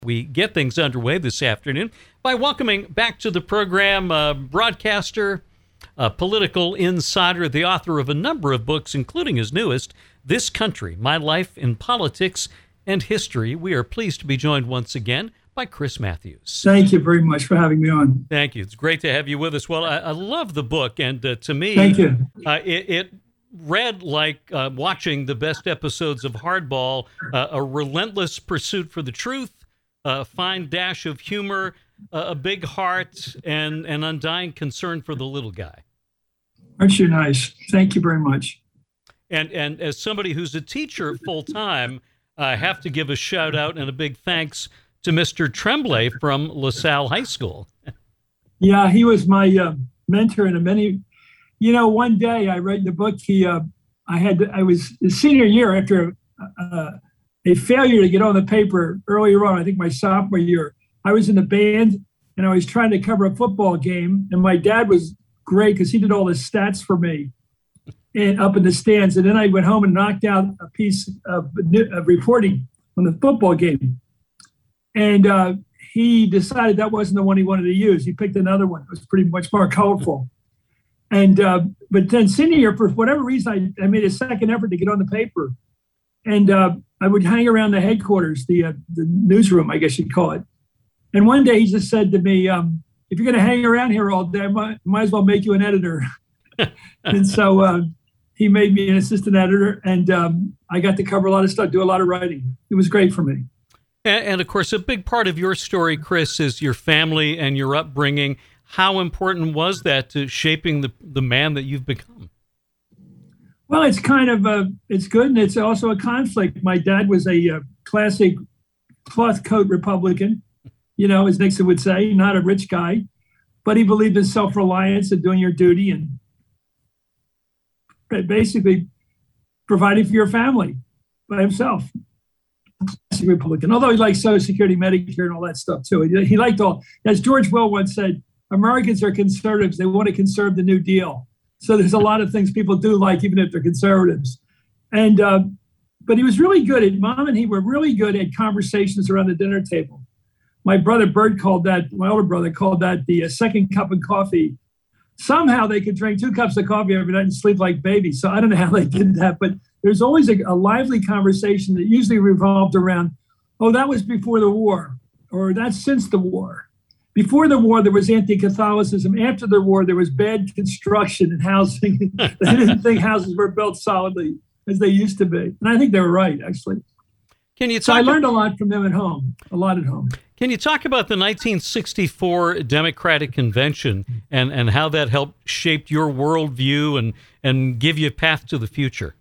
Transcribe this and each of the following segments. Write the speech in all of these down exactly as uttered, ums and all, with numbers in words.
We get things underway this afternoon by welcoming back to the program uh, broadcaster, uh, political insider, the author of a number of books, including his newest, This Country, My Life in Politics and History. We are pleased to be joined once again by Chris Matthews. Thank you very much for having me on. Thank you. It's great to have you with us. Well, I, I love the book, and uh, to me, Thank you. Uh, it, it read like uh, watching the best episodes of Hardball, uh, a relentless pursuit for the truth, a fine dash of humor, uh, a big heart, and an undying concern for the little guy. Aren't you nice? Thank you very much. And and as somebody who's a teacher full time, I have to give a shout out and a big thanks to Mister Tremblay from LaSalle High School. Yeah, he was my uh, mentor in a many. You know, one day I read the book. He, uh, I had, I was the senior year after. Uh, a failure to get on the paper earlier on, I think my sophomore year. I was in the band and I was trying to cover a football game. And my dad was great because he did all the stats for me and up in the stands. And then I went home and knocked out a piece of, of reporting on the football game. And uh, he decided that wasn't the one he wanted to use. He picked another one. It was pretty much more colorful. And uh, but then senior year, for whatever reason, I, I made a second effort to get on the paper. And uh, I would hang around the headquarters, the uh, the newsroom, I guess you'd call it. And one day he just said to me, um, if you're going to hang around here all day, I might, might as well make you an editor. And so uh, he made me an assistant editor, and um, I got to cover a lot of stuff, do a lot of writing. It was great for me. And, and of course, a big part of your story, Chris, is your family and your upbringing. How important was that to shaping the, the man that you've become? Well, it's kind of a, it's good, and it's also a conflict. My dad was a uh, classic cloth coat Republican, you know, as Nixon would say, not a rich guy, but he believed in self-reliance and doing your duty and basically providing for your family by himself. Classic Republican, although he liked Social Security, Medicare, and all that stuff too. He, he liked all, as George Will once said, Americans are conservatives. They want to conserve the New Deal. So there's a lot of things people do like, even if they're conservatives. And, uh, but he was really good at, Mom and he were really good at conversations around the dinner table. My brother Bert called that, my older brother called that the uh, second cup of coffee. Somehow they could drink two cups of coffee every night and sleep like babies. So I don't know how they did that, but there's always a, a lively conversation that usually revolved around, oh, that was before the war, or that's since the war. Before the war, there was anti-Catholicism. After the war, there was bad construction and housing. They didn't think houses were built solidly as they used to be. And I think they were right, actually. Can you talk so I learned a lot from them at home, a lot at home. Can you talk about the nineteen sixty-four Democratic Convention and, and how that helped shape your worldview and, and give you a path to the future?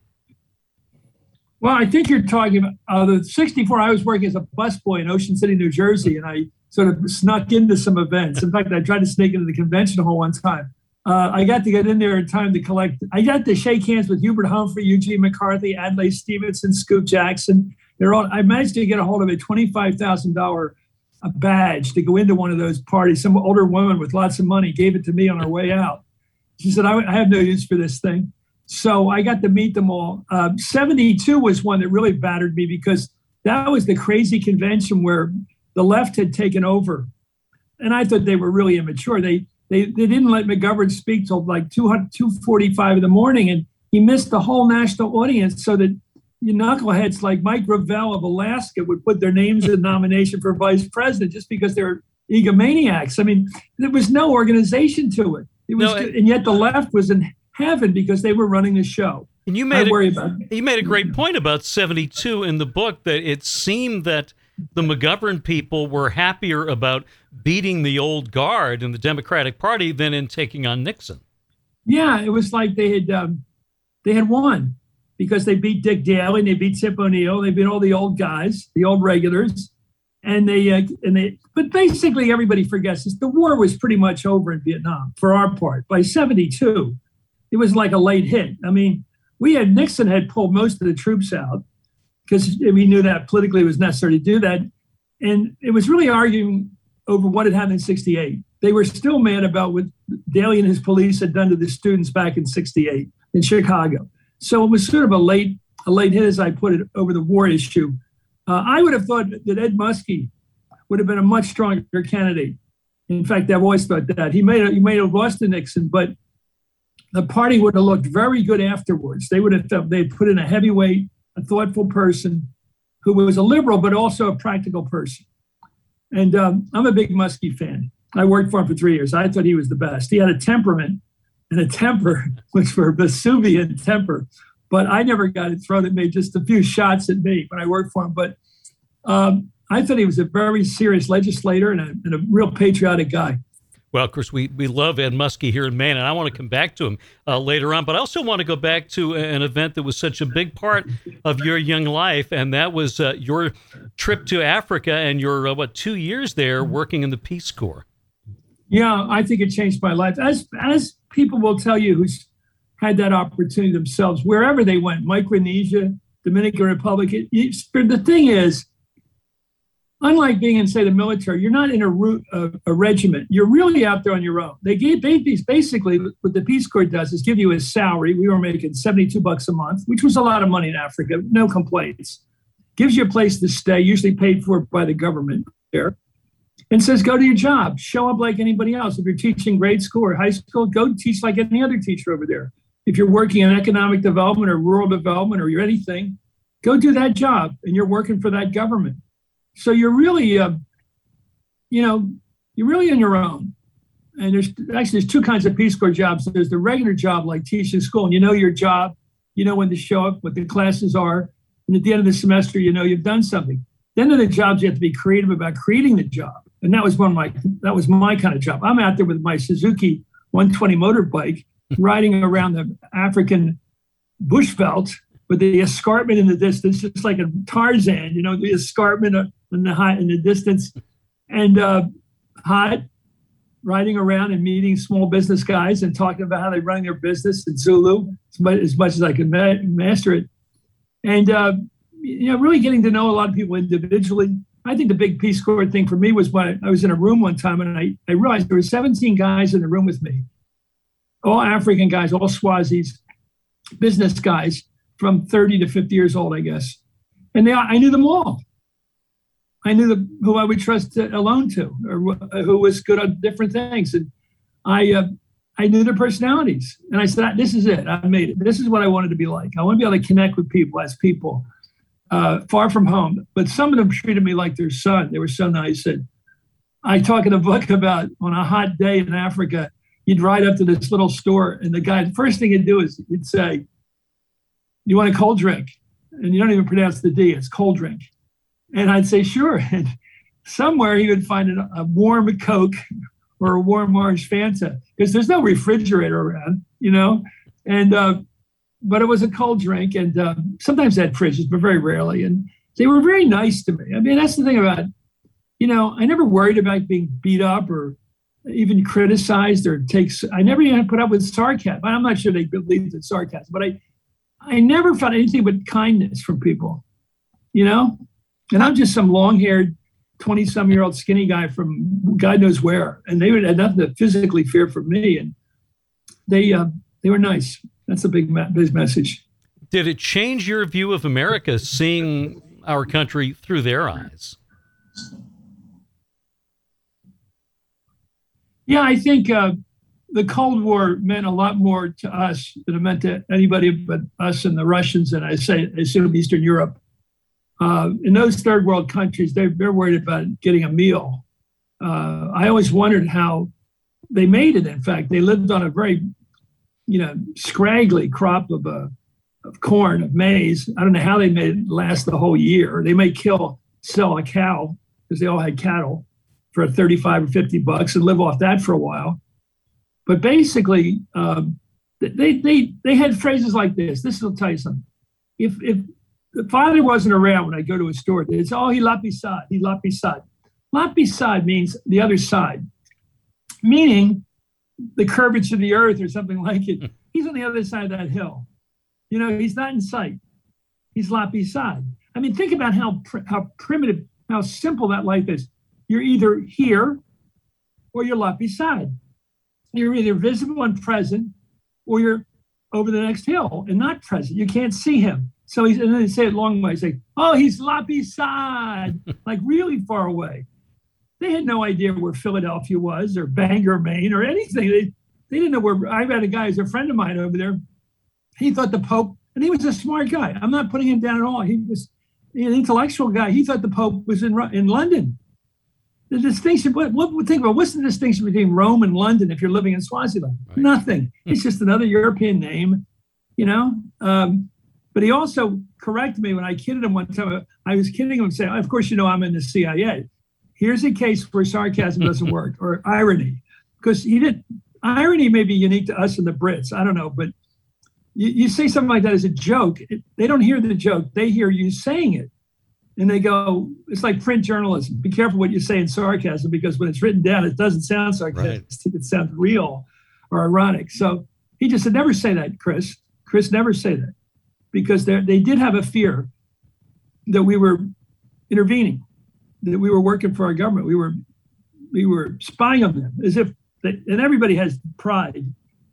Well, I think you're talking about uh, the sixty-four. I was working as a busboy in Ocean City, New Jersey, and I sort of snuck into some events. In fact, I tried to sneak into the convention hall one time. Uh, I got to get in there in time to collect. I got to shake hands with Hubert Humphrey, Eugene McCarthy, Adlai Stevenson, Scoop Jackson. They're all. I managed to get a hold of a twenty-five thousand dollars badge to go into one of those parties. Some older woman with lots of money gave it to me on our way out. She said, I, I have no use for this thing. So I got to meet them all. Uh, seventy-two was one that really battered me because that was the crazy convention where the left had taken over. And I thought they were really immature. They they they didn't let McGovern speak till like two forty-five in the morning. And he missed the whole national audience so that you knuckleheads like Mike Gravel of Alaska would put their names in nomination for vice president just because they're egomaniacs. I mean, there was no organization to it. It was, no, it, and yet the left was in heaven because they were running the show. And you made I a, worry about it. You made a great point about seventy-two in the book, that it seemed that the McGovern people were happier about beating the old guard in the Democratic Party than in taking on Nixon. Yeah, it was like they had um, they had won because they beat Dick Daley, and they beat Tip O'Neill, they beat all the old guys, the old regulars, and they uh, and they. But basically, everybody forgets this. The war was pretty much over in Vietnam for our part. By seventy-two, it was like a late hit. I mean, we had Nixon had pulled most of the troops out because we knew that politically it was necessary to do that, and it was really arguing over what had happened in sixty-eight. They were still mad about what Daley and his police had done to the students back in sixty-eight in Chicago. So it was sort of a late, a late hit, as I put it, over the war issue. Uh, I would have thought that Ed Muskie would have been a much stronger candidate. In fact, I've always thought that. He may have, he may have lost to Nixon, but the party would have looked very good afterwards. They would have felt they'd put in a heavyweight, a thoughtful person who was a liberal, but also a practical person. And um, I'm a big Muskie fan. I worked for him for three years. I thought he was the best. He had a temperament and a temper, which were Vesuvian temper. But I never got it thrown at me, just a few shots at me when I worked for him. But um, I thought he was a very serious legislator and a, and a real patriotic guy. Well, of course, we, we love Ed Muskie here in Maine, and I want to come back to him uh, later on. But I also want to go back to an event that was such a big part of your young life, and that was uh, your trip to Africa and your, uh, what, two years there working in the Peace Corps. Yeah, I think it changed my life. As, as people will tell you who's had that opportunity themselves, wherever they went, Micronesia, Dominican Republic, it, it, the thing is, unlike being in, say, the military, you're not in a, route, uh, a regiment. You're really out there on your own. They gave babies, basically, what the Peace Corps does is give you a salary. We were making seventy-two bucks a month, which was a lot of money in Africa, no complaints. Gives you a place to stay, usually paid for by the government there, and says, go to your job. Show up like anybody else. If you're teaching grade school or high school, go teach like any other teacher over there. If you're working in economic development or rural development or you're anything, go do that job, and you're working for that government. So you're really, uh, you know, you're really on your own. And there's actually there's two kinds of Peace Corps jobs. There's the regular job like teaching school, and you know your job, you know when to show up, what the classes are, and at the end of the semester, you know you've done something. Then there are the jobs you have to be creative about creating the job, and that was one of my that was my kind of job. I'm out there with my Suzuki one twenty motorbike, riding around the African bushveld with the escarpment in the distance, just like a Tarzan, you know, the escarpment in the high in the distance, and uh, hot, riding around and meeting small business guys and talking about how they run their business in Zulu as much as, much as I could ma- master it, and uh, you know, really getting to know a lot of people individually. I think the big Peace Corps thing for me was when I was in a room one time and I, I realized there were seventeen guys in the room with me, all African guys, all Swazis, business guys from thirty to fifty years old, I guess. And they, I knew them all. I knew the, who I would trust a loan to, or who was good at different things. And I uh, I knew their personalities. And I said, this is it. I made it. This is what I wanted to be like. I want to be able to connect with people as people, uh, far from home. But some of them treated me like their son. They were so nice. And I talk in a book about on a hot day in Africa, you'd ride up to this little store, and the guy, the first thing he'd do is he'd say, you want a cold drink? And you don't even pronounce the D, it's cold drink. And I'd say, sure. And somewhere he would find a, a warm Coke or a warm orange Fanta, because there's no refrigerator around, you know? And, uh, but it was a cold drink. And uh, sometimes they had fridges, but very rarely. And they were very nice to me. I mean, that's the thing about, you know, I never worried about being beat up or even criticized or takes, I never even put up with sarcasm. I'm not sure they believed in sarcasm, but I, I never found anything but kindness from people, you know? And I'm just some long-haired, twenty-some-year-old skinny guy from God knows where. And they had nothing to physically fear from me. And they uh, they were nice. That's a big, big message. Did it change your view of America, seeing our country through their eyes? Yeah, I think uh, the Cold War meant a lot more to us than it meant to anybody but us and the Russians, and I say, I assume Eastern Europe. Uh, in those third world countries, they're, they're worried about getting a meal. Uh, I always wondered how they made it. In fact, they lived on a very, you know, scraggly crop of, uh, of corn, of maize. I don't know how they made it last the whole year. They may kill, sell a cow, because they all had cattle, for thirty-five or fifty bucks and live off that for a while. But basically, um, they they they had phrases like this. This will tell you something. If if the father wasn't around when I go to a store, they'd say, oh, he la pisade, he la pisade. La pisade means the other side, meaning the curvature of the earth or something like it. He's on the other side of that hill. You know, he's not in sight. He's la pisade. I mean, think about how how primitive, how simple that life is. You're either here or you're la pisade. You're either visible and present, or you're over the next hill and not present. You can't see him. So he's, and then they say it long way, say, oh, he's la pisade, like really far away. they had no idea where Philadelphia was or Bangor, Maine, or anything. They, they didn't know where. I had a guy, who's a friend of mine over there. He thought the Pope, and he was a smart guy. I'm not putting him down at all. He was an intellectual guy. He thought the Pope was in in London. The distinction, what, what think about, what's the distinction between Rome and London if you're living in Swaziland? Right. Nothing. It's just another European name, you know? Um, but he also corrected me when I kidded him one time. I was kidding him saying, of course, you know, I'm in the C I A. Here's a case where sarcasm doesn't work, or irony. Because he didn't, irony may be unique to us and the Brits. I don't know, but you, you say something like that as a joke, it, they don't hear the joke. They hear you saying it. And they go, it's like print journalism. Be careful what you say in sarcasm, because when it's written down, it doesn't sound sarcastic. Right. It sounds real or ironic. So he just said, never say that, Chris. Chris, never say that. Because they did have a fear that we were intervening, that we were working for our government. We were we were spying on them, as if, they, and everybody has pride,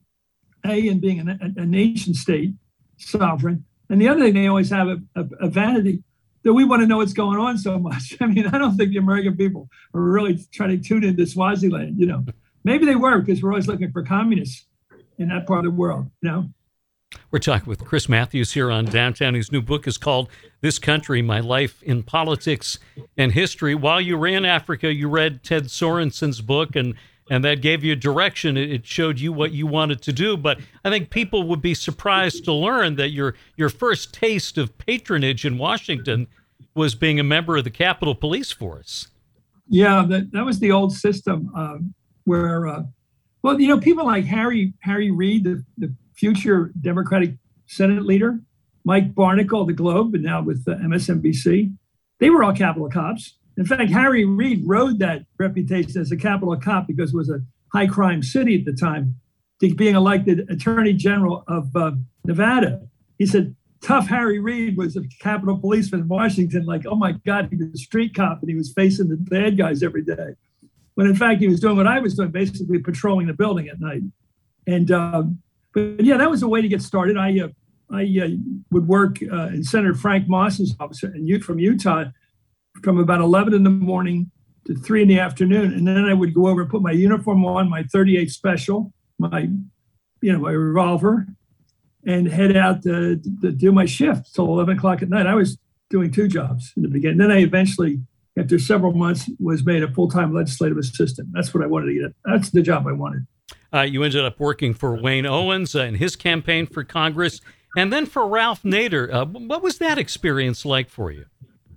A, in being a, a nation state, sovereign. And the other thing, they always have a, a, a vanity that we want to know what's going on so much. I mean, I don't think the American people are really trying to tune into Swaziland, you know. Maybe they were, because we're always looking for communists in that part of the world, you know. We're talking with Chris Matthews here on Downtown. His new book is called This Country, My Life in Politics and History. While you were in Africa, you read Ted Sorensen's book, and, and that gave you direction. It showed you what you wanted to do. But I think people would be surprised to learn that your your first taste of patronage in Washington was being a member of the Capitol Police Force. Yeah, that, that was the old system uh, where, uh, well, you know, people like Harry Harry Reid, the, the future Democratic Senate leader, Mike Barnicle, the Globe, and now with uh, M S N B C, they were all Capitol cops. In fact, Harry Reid rode that reputation as a Capitol cop because it was a high crime city at the time, to being elected Attorney General of uh, Nevada. He said, tough Harry Reid was a Capitol policeman in Washington. Like, oh my God, he was a street cop and he was facing the bad guys every day. When in fact, he was doing what I was doing, basically patrolling the building at night. And, um, but yeah, that was a way to get started. I uh, I uh, would work uh, in Senator Frank Moss's office in, from Utah from about eleven in the morning to three in the afternoon. And then I would go over and put my uniform on, my thirty-eight special, my, you know, my revolver, and head out to, to do my shift till eleven o'clock at night. I was doing two jobs in the beginning. Then I eventually, after several months, was made a full-time legislative assistant. That's what I wanted to get. That's the job I wanted. Uh, you ended up working for Wayne Owens uh, in his campaign for Congress, and then for Ralph Nader. Uh, what was that experience like for you?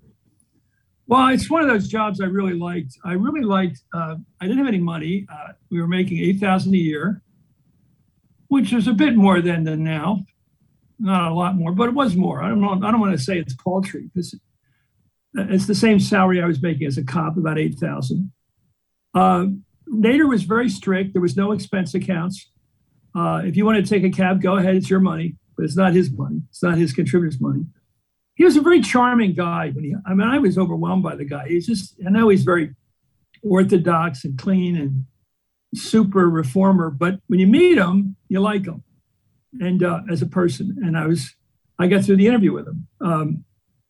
Well, it's one of those jobs I really liked. I really liked, uh, I didn't have any money. Uh, we were making eight thousand dollars a year, which is a bit more than, than now. Not a lot more, but it was more. I don't know. I don't want to say it's paltry, because it's the same salary I was making as a cop, about eight thousand dollars. Uh, Nader was very strict. There was no expense accounts. Uh, if you want to take a cab, go ahead. It's your money, but it's not his money. It's not his contributors' money. He was a very charming guy. When he, I mean, I was overwhelmed by the guy. He's just, I know he's very orthodox and clean and super reformer, but when you meet him, you like him, and uh, as a person. And I was, I got through the interview with him. Um,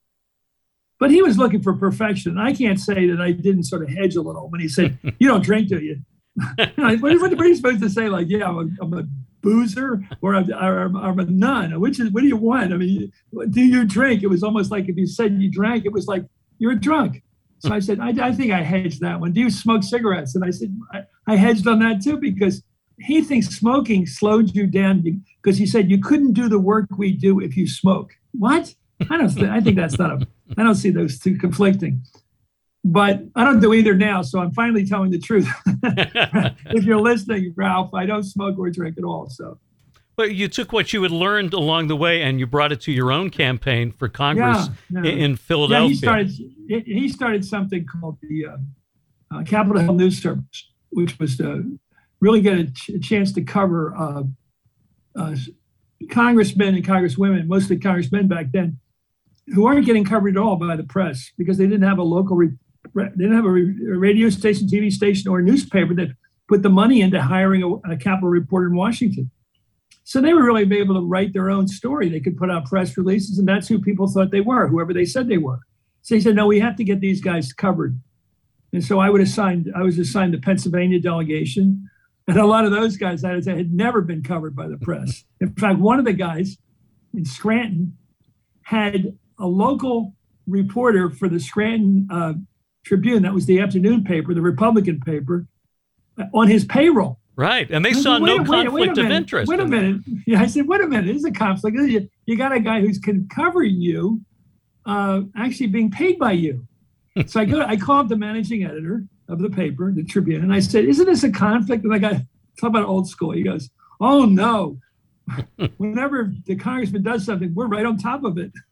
But he was looking for perfection. I can't say that I didn't sort of hedge a little when he said, "You don't drink, do you?" what, what are you supposed to say? Like, yeah, I'm a, I'm a boozer, or I'm, or I'm a nun. Which is, what do you want? I mean, do you drink? It was almost like if you said you drank, it was like you're drunk. So I said, I, I think I hedged that one. Do you smoke cigarettes? And I said, I, I hedged on that too, because he thinks smoking slowed you down, because he said you couldn't do the work we do if you smoke. What? I don't. Th- I think that's not a. I don't see those two conflicting, but I don't do either now. So I'm finally telling the truth. If you're listening, Ralph, I don't smoke or drink at all. So, but you took what you had learned along the way and you brought it to your own campaign for Congress yeah, yeah. in Philadelphia. Yeah, he started. He started something called the uh, uh, Capitol Hill News Service, which was to really get a, ch- a chance to cover uh, uh, congressmen and congresswomen, mostly congressmen back then, who aren't getting covered at all by the press because they didn't have a local, re- they didn't have a, re- a radio station, T V station, or a newspaper that put the money into hiring a, a Capitol reporter in Washington. So they were really able to write their own story. They could put out press releases, and that's who people thought they were, whoever they said they were. So they said, no, we have to get these guys covered. And so I would assigned, I was assigned the Pennsylvania delegation. And a lot of those guys I had never been covered by the press. In fact, one of the guys in Scranton had a local reporter for the Scranton uh, Tribune, that was the afternoon paper, the Republican paper, on his payroll. Right. And they saw said, no wait, conflict wait, wait of minute, interest. Wait a in minute. Yeah, I said, wait a minute. This is a conflict. You, you got a guy who's can covering you uh, actually being paid by you. So I go, I call up the managing editor of the paper, the Tribune, and I said, isn't this a conflict? And I got, talk about old school. He goes, oh, no. Whenever the congressman does something, we're right on top of it.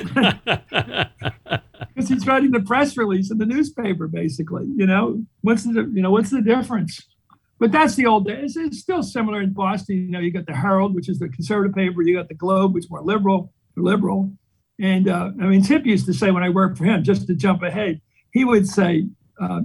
Because he's writing the press release in the newspaper, basically. You know, what's the you know what's the difference? But that's the old days. It's still similar in Boston. You know, you got the Herald, which is the conservative paper. You got the Globe, which is more liberal, liberal. And uh, I mean, Tip used to say when I worked for him, just to jump ahead, he would say, uh,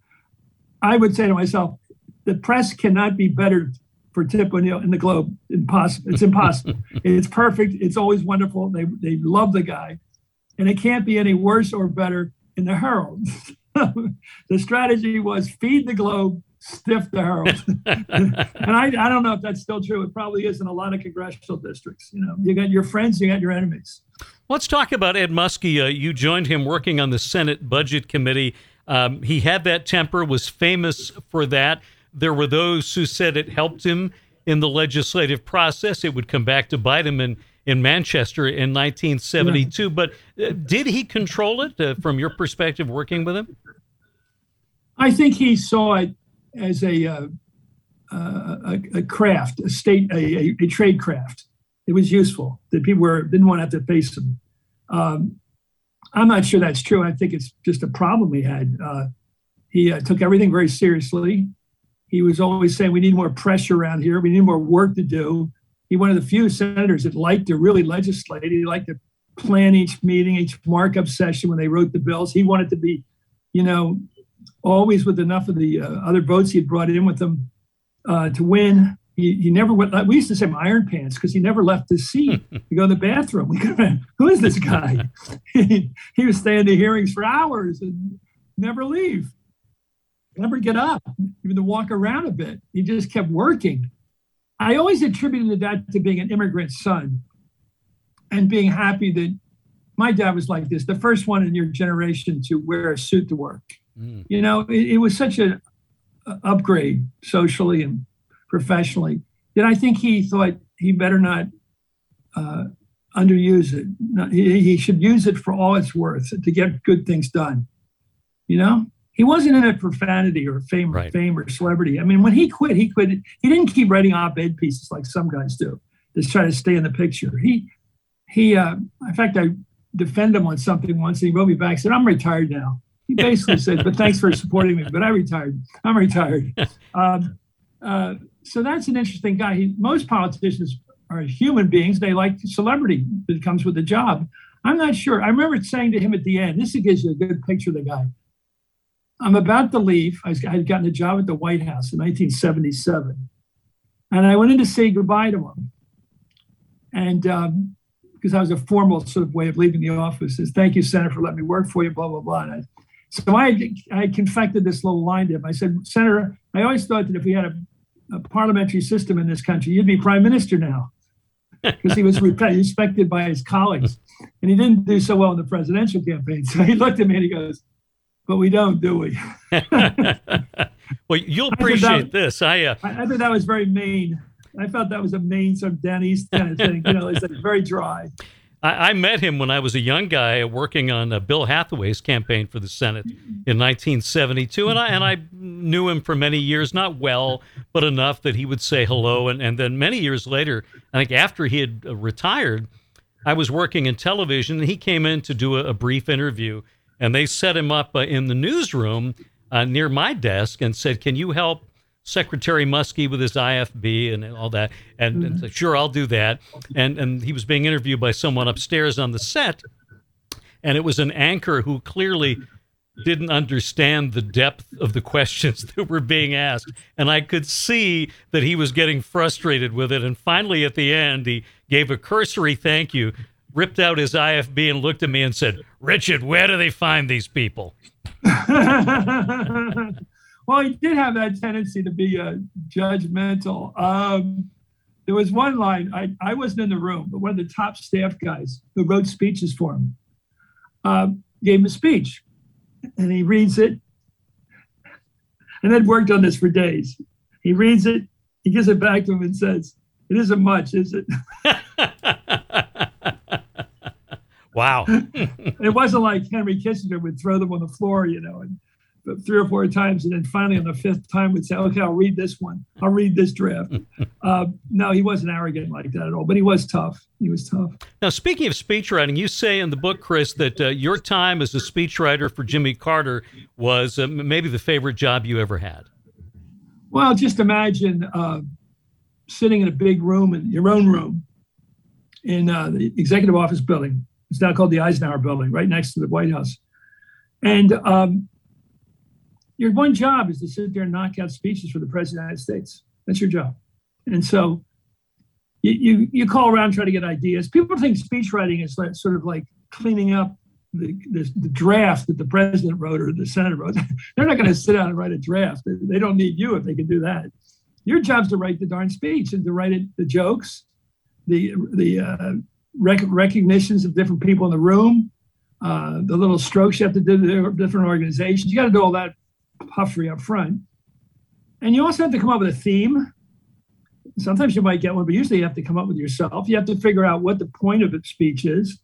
I would say to myself, the press cannot be better for Tip O'Neill in the Globe. Impossible. It's impossible. It's perfect. It's always wonderful. They they love the guy. And it can't be any worse or better in the Herald. The strategy was feed the Globe, stiff the Herald. And I, I don't know if that's still true. It probably is in a lot of congressional districts. You know, you got your friends, you got your enemies. Let's talk about Ed Muskie. Uh, you joined him working on the Senate Budget Committee. Um, he had that temper, was famous for that. There were those who said it helped him in the legislative process. It would come back to bite him in, in Manchester in nineteen seventy-two. Yeah. But uh, did he control it uh, from your perspective working with him? I think he saw it as a uh, uh, a, a craft, a state, a, a, a trade craft. It was useful that people were, didn't want to have to face him. Um, I'm not sure that's true. I think it's just a problem he had. Uh, he uh, took everything very seriously. He was always saying, we need more pressure around here. We need more work to do. He one of the few senators that liked to really legislate. He liked to plan each meeting, each markup session when they wrote the bills. He wanted to be, you know, always with enough of the uh, other votes he had brought in with him uh, to win. He, he never went, we used to say him iron pants because he never left his seat to go to the bathroom. We could have, who is this guy? he, he was staying to hearings for hours and never leave. Never get up, even to walk around a bit. He just kept working. I always attributed that to being an immigrant son and being happy that my dad was like this, the first one in your generation to wear a suit to work. Mm. You know, it, it was such an upgrade socially and professionally that I think he thought he better not uh, underuse it. Not, he, he should use it for all it's worth to get good things done, you know? He wasn't in it for profanity or fame, right. or fame or celebrity. I mean, when he quit, he quit. He didn't keep writing op-ed pieces like some guys do, just try to stay in the picture. He, he. Uh, in fact, I defended him on something once, and he wrote me back and said, "I'm retired now." He basically said, "But thanks for supporting me, but I retired. I'm retired." Um, uh, so that's an interesting guy. He, most politicians are human beings. They like celebrity that comes with the job. I'm not sure. I remember saying to him at the end, this gives you a good picture of the guy. I'm about to leave. I had gotten a job at the White House in nineteen seventy-seven. And I went in to say goodbye to him. And um, because I was a formal sort of way of leaving the office, says, "Thank you, Senator, for letting me work for you," blah, blah, blah. And I, so I, I confected this little line to him. I said, "Senator, I always thought that if we had a, a parliamentary system in this country, you'd be prime minister now." Because he was respected by his colleagues. And he didn't do so well in the presidential campaign. So he looked at me and he goes, "But we don't, do we?" Well, you'll appreciate that, this. I, uh, I I thought that was very mean. I felt that was a mean sort of down east kind of thing. You know, it's like very dry. I, I met him when I was a young guy working on uh, Bill Hathaway's campaign for the Senate in nineteen seventy-two, and I and I knew him for many years, not well, but enough that he would say hello. And, and then many years later, I think after he had uh, retired, I was working in television, and he came in to do a, a brief interview. And they set him up uh, in the newsroom uh, near my desk and said, "Can you help Secretary Muskie with his I F B and all that?" And, mm-hmm. and said, "Sure, I'll do that." And and he was being interviewed by someone upstairs on the set, and it was an anchor who clearly didn't understand the depth of the questions that were being asked. And I could see that he was getting frustrated with it. And finally, at the end, he gave a cursory thank you, ripped out his I F B and looked at me and said, "Richard, where do they find these people?" Well, he did have that tendency to be uh, judgmental. Um, there was one line, I, I wasn't in the room, but one of the top staff guys who wrote speeches for him uh, gave him a speech. And he reads it, and I'd worked on this for days. He reads it, he gives it back to him and says, "It isn't much, is it?" Wow. It wasn't like Henry Kissinger would throw them on the floor, you know, and three or four times, and then finally on the fifth time would say, "Okay, I'll read this one. I'll read this draft." Uh, no, he wasn't arrogant like that at all, but he was tough. He was tough. Now, speaking of speechwriting, you say in the book, Chris, that uh, your time as a speechwriter for Jimmy Carter was uh, maybe the favorite job you ever had. Well, just imagine uh, sitting in a big room, in your own room, in uh, the executive office building. It's now called the Eisenhower Building, right next to the White House. And um, your one job is to sit there and knock out speeches for the President of the United States. That's your job. And so you, you, you call around, try to get ideas. People think speech writing is like, sort of like cleaning up the, the, the draft that the president wrote or the Senate wrote. They're not going to sit down and write a draft. They, they don't need you if they can do that. Your job's to write the darn speech and to write it, the jokes, the, the uh, rec- recognitions of different people in the room, uh, the little strokes you have to do to different organizations. You got to do all that puffery up front. And you also have to come up with a theme. Sometimes you might get one, but usually you have to come up with yourself. You have to figure out what the point of the speech is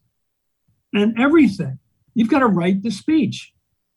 and everything. You've got to write the speech.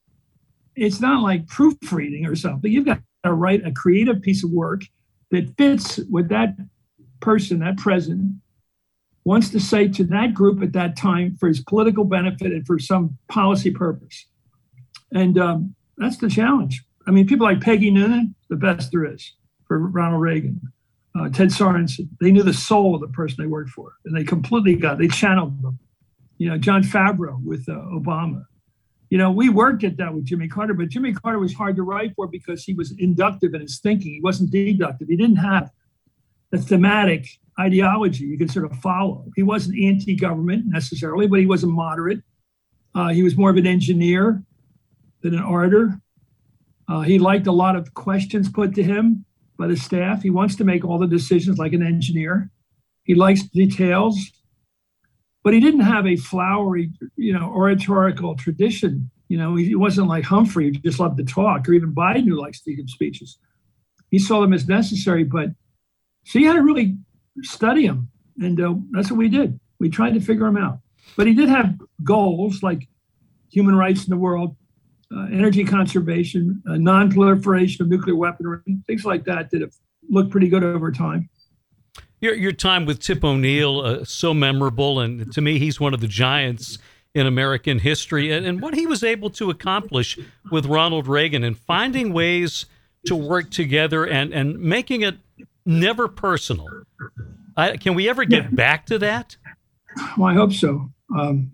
It's not like proofreading or something. You've got to write a creative piece of work that fits what that person, that president, wants to say to that group at that time for his political benefit and for some policy purpose. And um, that's the challenge. I mean, people like Peggy Noonan, the best there is for Ronald Reagan. Uh, Ted Sorensen, they knew the soul of the person they worked for, and they completely got, they channeled them. You know, John Favreau with uh, Obama. You know, we worked at that with Jimmy Carter, but Jimmy Carter was hard to write for because he was inductive in his thinking. He wasn't deductive. He didn't have the thematic ideology you could sort of follow. He wasn't anti-government necessarily, but he was a moderate. Uh, he was more of an engineer than an orator. Uh, he liked a lot of questions put to him by the staff. He wants to make all the decisions like an engineer. He likes details, but he didn't have a flowery, you know, oratorical tradition. You know, he, he wasn't like Humphrey, who just loved to talk, or even Biden, who likes to give speeches. He saw them as necessary, but so you had to really study him. And uh, that's what we did. We tried to figure him out. But he did have goals like human rights in the world, uh, energy conservation, uh, non-proliferation of nuclear weaponry, things like that that have looked pretty good over time. Your your time with Tip O'Neill, uh, so memorable, and to me, he's one of the giants in American history. And, and what he was able to accomplish with Ronald Reagan and finding ways to work together and, and making it never personal. I, can we ever get yeah. back to that? Well, I hope so. Um,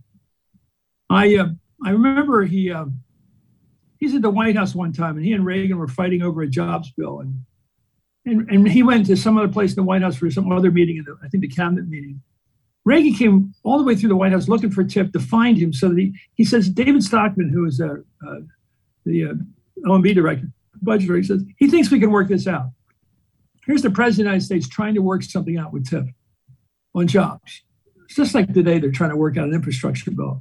I uh, I remember he uh, he's at the White House one time, and he and Reagan were fighting over a jobs bill, and and, and he went to some other place in the White House for some other meeting, in the, I think the cabinet meeting. Reagan came all the way through the White House looking for Tip to find him, so that he he says David Stockman, who is uh, uh, the uh, O M B director, budget director, he says he thinks we can work this out. Here's the president of the United States trying to work something out with Tip on jobs. It's just like today they're trying to work out an infrastructure bill.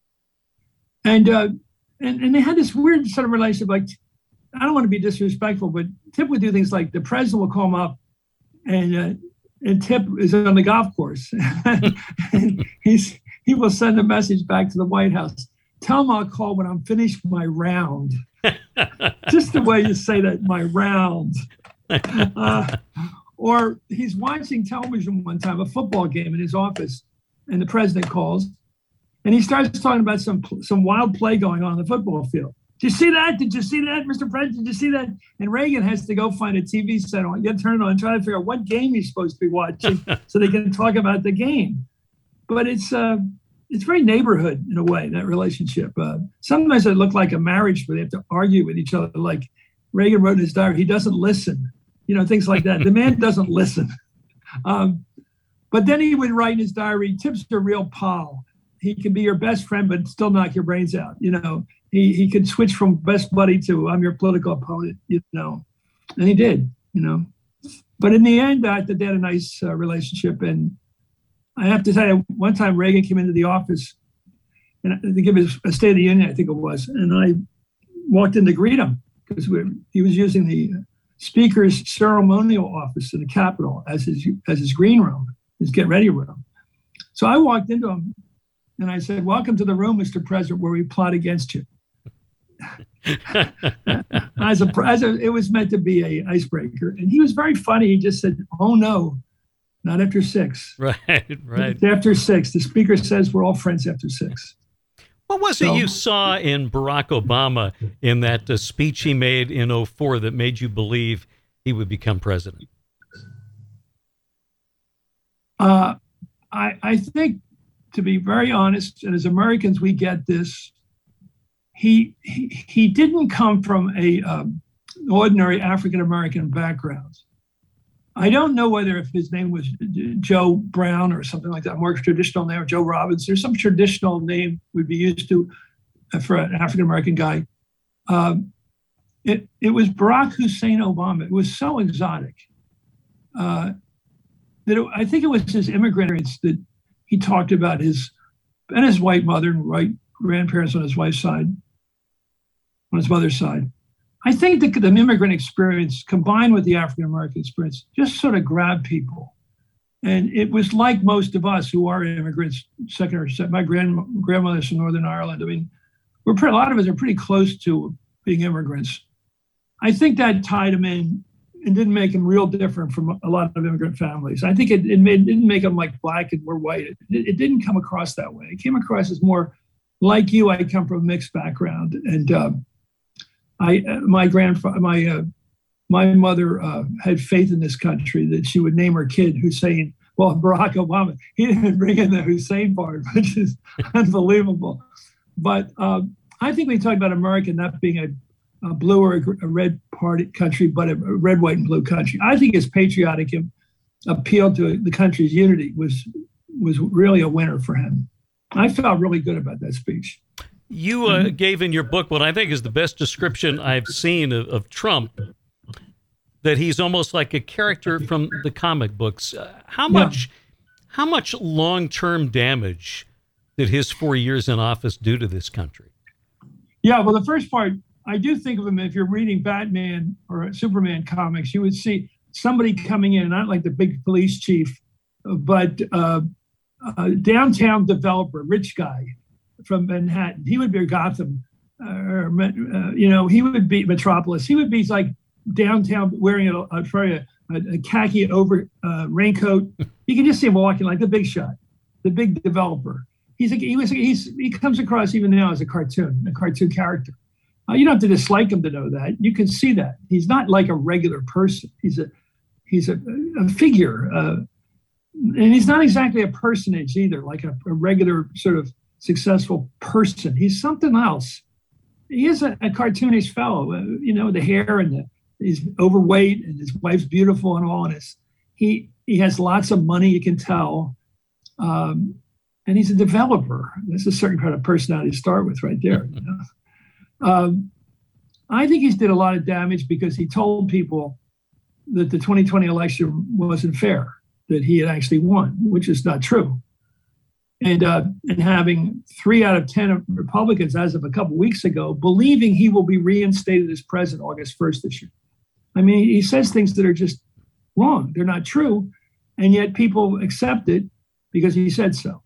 And, uh, and, and they had this weird sort of relationship, like, I don't want to be disrespectful, but Tip would do things like the president will call him up and, uh, and Tip is on the golf course. And he's, he will send a message back to the White House. Tell him I'll call when I'm finished my round. Just the way you say that, my round. Uh, or he's watching television one time, a football game in his office, and the president calls, and he starts talking about some some wild play going on in the football field. Did you see that? Did you see that, Mister President? Did you see that? And Reagan has to go find a T V set on, get turned on, and try to figure out what game he's supposed to be watching so they can talk about the game. But it's uh, it's very neighborhood in a way, that relationship. Uh, sometimes it looked like a marriage where they have to argue with each other. Like Reagan wrote in his diary, he doesn't listen. You know, things like that. The man doesn't listen. Um, but then he would write in his diary, Tip's a real pal. He can be your best friend, but still knock your brains out. You know, he he could switch from best buddy to I'm your political opponent, you know, and he did, you know. But in the end, I thought they had a nice uh, relationship. And I have to tell you, one time Reagan came into the office and to give his a State of the Union, I think it was, and I walked in to greet him because he was using the Speaker's ceremonial office in the Capitol as his as his green room, his get ready room. So I walked into him and I said, "Welcome to the room, Mister President, where we plot against you." as a, as a, it was meant to be a icebreaker, and he was very funny. He just said, "Oh no, not after six." Right, right. It's after six, the Speaker says we're all friends after six. What was so, it you saw in Barack Obama in that uh, speech he made in oh four that made you believe he would become president? Uh, I, I think, to be very honest, and as Americans, we get this. He he, he didn't come from a um, ordinary African-American background. I don't know whether if his name was Joe Brown or something like that, more traditional name, or Joe Robbins. There's some traditional name we'd be used to for an African-American guy. Um, it, it was Barack Hussein Obama. It was so exotic uh, that it, I think it was his immigrants that he talked about, his and his white mother and white grandparents on his wife's side, on his mother's side. I think the, the immigrant experience combined with the African-American experience just sort of grabbed people. And it was like most of us who are immigrants, second or second, my grand, grandmother's from Northern Ireland. I mean, we're pretty, a lot of us are pretty close to being immigrants. I think that tied him in and didn't make him real different from a lot of immigrant families. I think it, it, made, it didn't make him like black and we're white. It, it didn't come across that way. It came across as more like you. I come from a mixed background. And, uh, I, my grandfather, my uh, my mother uh, had faith in this country that she would name her kid Hussein. Well, Barack Obama, he didn't bring in the Hussein part, which is unbelievable. But uh, I think we talk about America not being a, a blue or a, a red party country, but a, a red, white, and blue country. I think his patriotic appeal to the country's unity was was really a winner for him. I felt really good about that speech. You uh, gave in your book what I think is the best description I've seen of, of Trump, that he's almost like a character from the comic books. Uh, how much, yeah. how much long-term damage did his four years in office do to this country? Yeah, well, the first part, I do think of him, if you're reading Batman or Superman comics, you would see somebody coming in, not like the big police chief, but uh, a downtown developer, rich guy, from Manhattan. He would be Gotham, uh, or, uh, you know, he would be Metropolis. He would be like downtown wearing a, a, sorry, a, a khaki over uh, raincoat. You can just see him walking like the big shot, the big developer. He's a, he was he's he comes across even now as a cartoon, a cartoon character. Uh, you don't have to dislike him to know that. You can see that he's not like a regular person. He's a he's a, a figure, uh, and he's not exactly a personage either, like a, a regular sort of successful person. He's something else. He is a, a cartoonish fellow, uh, you know, the hair and the, he's overweight and his wife's beautiful and all. And his, he he has lots of money, you can tell. Um, and he's a developer. That's a certain kind of personality to start with right there. You know? um, I think he's did a lot of damage because he told people that the twenty twenty election wasn't fair, that he had actually won, which is not true. And uh, and having three out of ten Republicans as of a couple weeks ago believing he will be reinstated as president August first this year. I mean, he says things that are just wrong. They're not true. And yet people accept it because he said so.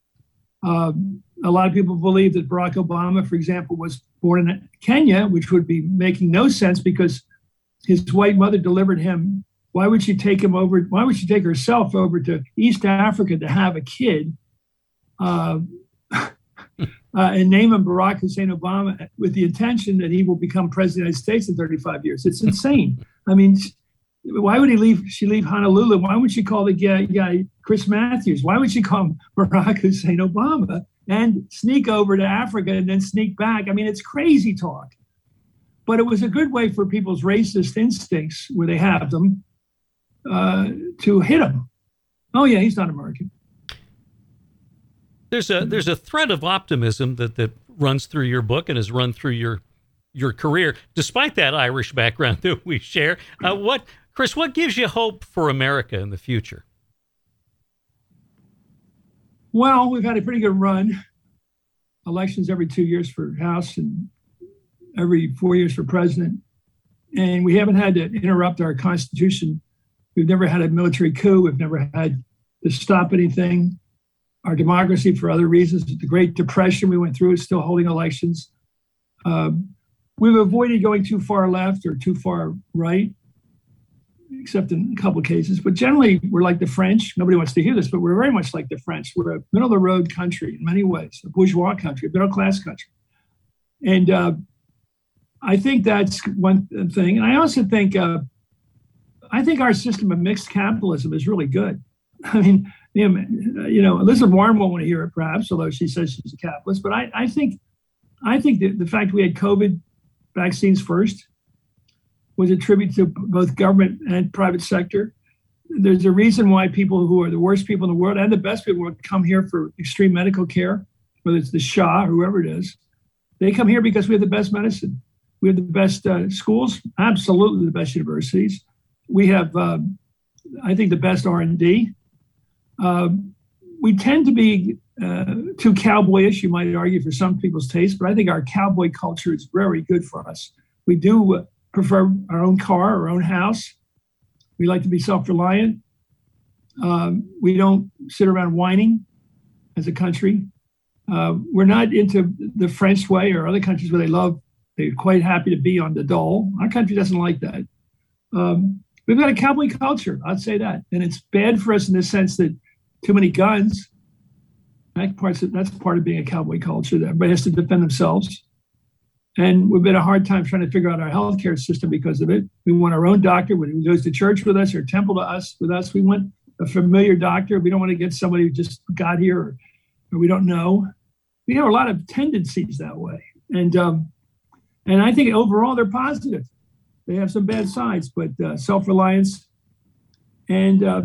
Um, a lot of people believe that Barack Obama, for example, was born in Kenya, which would be making no sense because his white mother delivered him. Why would she take him over? Why would she take herself over to East Africa to have a kid? Uh, uh, and name him Barack Hussein Obama with the intention that he will become president of the United States in thirty-five years. It's insane. I mean, why would he leave? She leave Honolulu? Why would she call the guy, guy Chris Matthews? Why would she call him Barack Hussein Obama and sneak over to Africa and then sneak back? I mean, it's crazy talk. But it was a good way for people's racist instincts, where they have them, uh, to hit him. Oh yeah, he's not American. There's a there's a thread of optimism that, that runs through your book and has run through your your career, despite that Irish background that we share. Uh, what, Chris, what gives you hope for America in the future? Well, we've had a pretty good run. Elections every two years for House and every four years for president. And we haven't had to interrupt our Constitution. We've never had a military coup. We've never had to stop anything. Our democracy, for other reasons, the Great Depression we went through is still holding elections. Um, we've avoided going too far left or too far right, except in a couple of cases. But generally, we're like the French. Nobody wants to hear this, but we're very much like the French. We're a middle-of-the-road country in many ways, a bourgeois country, a middle-class country. And uh, I think that's one thing. And I also think, uh, I think our system of mixed capitalism is really good. I mean, you know, you know, Elizabeth Warren won't want to hear it, perhaps, although she says she's a capitalist. But I, I think, I think that the fact we had COVID vaccines first was a tribute to both government and private sector. There's a reason why people who are the worst people in the world and the best people would come here for extreme medical care, whether it's the Shah or whoever it is. They come here because we have the best medicine. We have the best uh, schools, absolutely the best universities. We have, uh, I think, the best R and D. Uh, we tend to be uh, too cowboyish, you might argue, for some people's taste, but I think our cowboy culture is very good for us. We do uh, prefer our own car, our own house. We like to be self-reliant. Um, we don't sit around whining as a country. Uh, we're not into the French way or other countries where they love, they're quite happy to be on the dole. Our country doesn't like that. Um, we've got a cowboy culture, I'd say that. And it's bad for us in the sense that too many guns. That part's, that's part of being a cowboy culture. That everybody has to defend themselves. And we've had a hard time trying to figure out our healthcare system because of it. We want our own doctor who goes to church with us or temple to us with us. We want a familiar doctor. We don't want to get somebody who just got here or, or we don't know. We have a lot of tendencies that way. And um, and I think overall they're positive. They have some bad sides, but uh, self-reliance. And uh,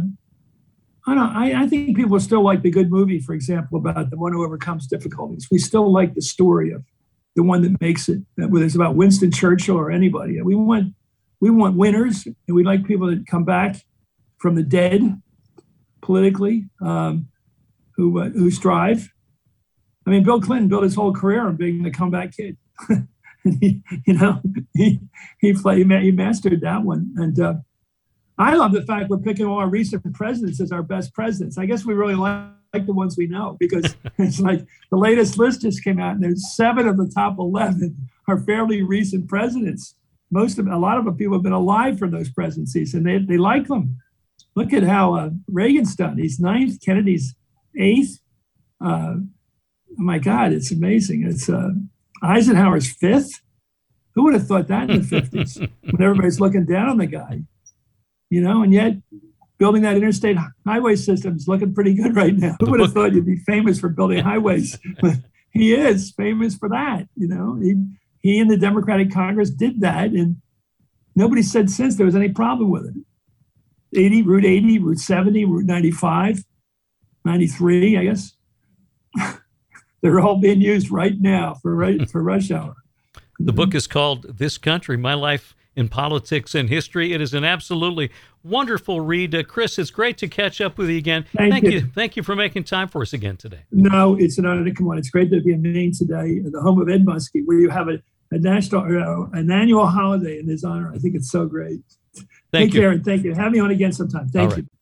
I don't know, I, I think people still like the good movie, for example, about the one who overcomes difficulties. We still like the story of the one that makes it, whether it's about Winston Churchill or anybody. We want we want winners, and we like people that come back from the dead politically, um, who uh, who strive. I mean, Bill Clinton built his whole career on being the comeback kid. he, you know, he he, he he mastered that one. And uh, I love the fact we're picking all our recent presidents as our best presidents. I guess we really like. like the ones we know, because it's like the latest list just came out and there's seven of the top eleven are fairly recent presidents. Most of a lot of the people have been alive for those presidencies and they, they like them. Look at how uh, Reagan's done. He's ninth, Kennedy's eighth. Uh, oh my God, it's amazing. It's uh, Eisenhower's fifth. Who would have thought that in the fifties when everybody's looking down on the guy, you know, and yet building that interstate highway system is looking pretty good right now. Who would have thought you'd be famous for building highways? But he is famous for that. You know, he he and the Democratic Congress did that, and nobody said since there was any problem with it. eighty, Route eighty, Route seventy, Route ninety-five, ninety-three, I guess. They're all being used right now for right for rush hour. The book is called This Country, My Life in Politics and History. It is an absolutely wonderful read. Uh, Chris, it's great to catch up with you again. Thank, Thank you. you. Thank you for making time for us again today. No, it's an honor to come on. It's great to be in Maine today, the home of Ed Muskie, where you have a, a national, uh, an annual holiday in his honor. I think it's so great. Thank Take you. care and thank you. Have me on again sometime. Thank All right. you.